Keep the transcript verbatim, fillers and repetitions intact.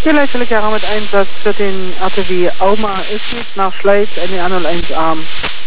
Hier leidelijk met Einsatz für den A T W Auma Ismit nach Schleiz N E eins null eins Arm.